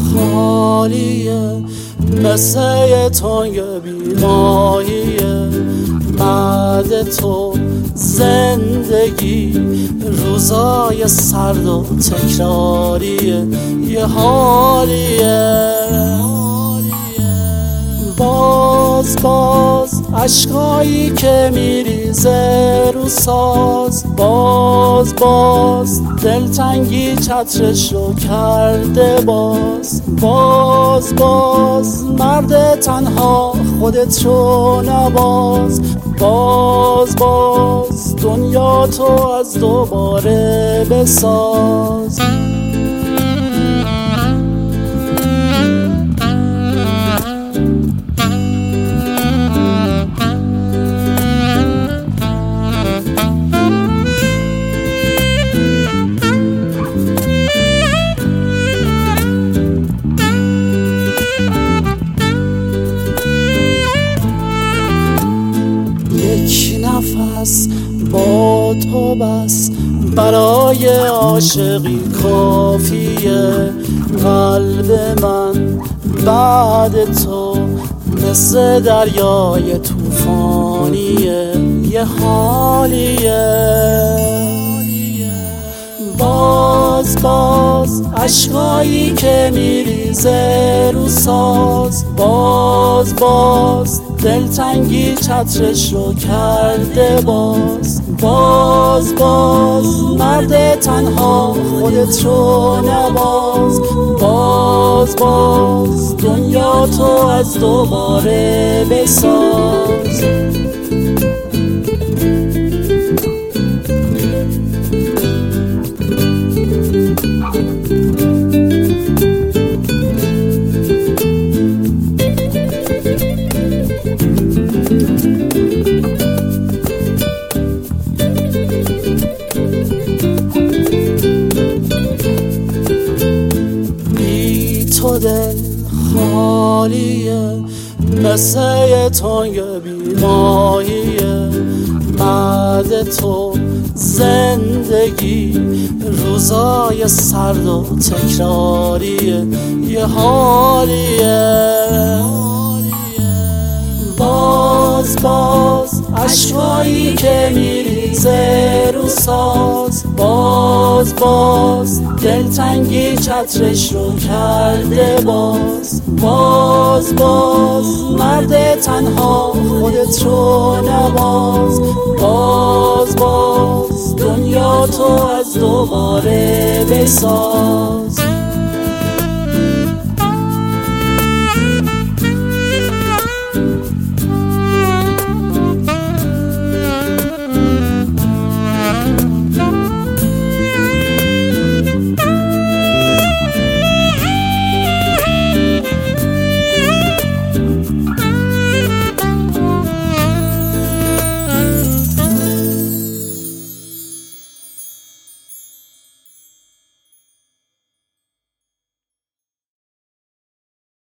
خالیه، مثل یه تنگ بیماهیه. بعد تو زندگی روزای سرد و تکراریه، یه حالیه. باز عشقایی که میریزه رو ساز، باز دلتنگی چترشو کرده. باز مرد تنها خودت رو نباز. باز دنیا تو از دوباره بساز. یک نفس با تو بس برای عاشقی کافیه. قلب من بعد تو مثل دریای طوفانیه، یه حالیه. باز عشقایی که میریزه رو ساز، باز دلتنگی چترشو کرده. باز مرد تنها خودت رو نباز. باز دنیا تو از دوباره بساز. تو دل خالیه، مثل یه تنگ بیماهیه. بعد تو زندگی روزای سرد و تکراریه، یه حالیه. باز عشقایی که میریزه رو ساز، باز دلتنگی چترش رو کرده. باز مرد تنها خودت رو نباز. باز دنیا تو از دوباره بساز.